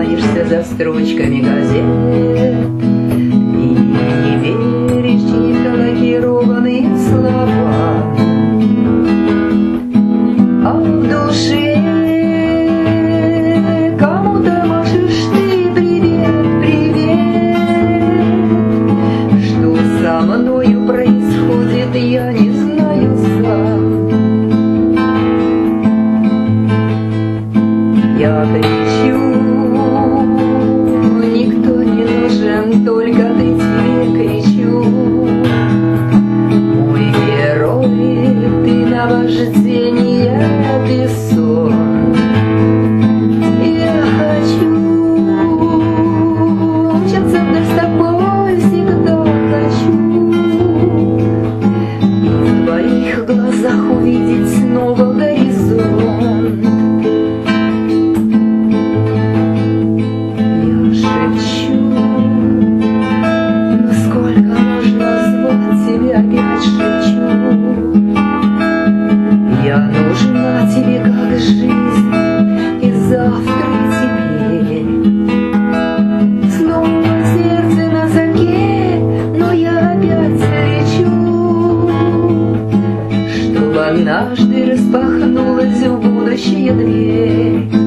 гоняешься за строчками газет и не веришь чьи-то лакированные слова, а в душе кому-то машешь ты привет, привет. Что со мною происходит, я не знаю сам. Я кричу, никто не нужен, только ты, тебе кричу. Мой герой, ты наваждение, ты сон. Я хочу мчаться вдаль с тобой, всегда хочу. И в твоих глазах увидеть снова горизонт. Я нужна тебе как жизнь, и завтра, и теперь. Снова сердце на замке, но я опять лечу, чтобы однажды распахнулась в будущее дверь.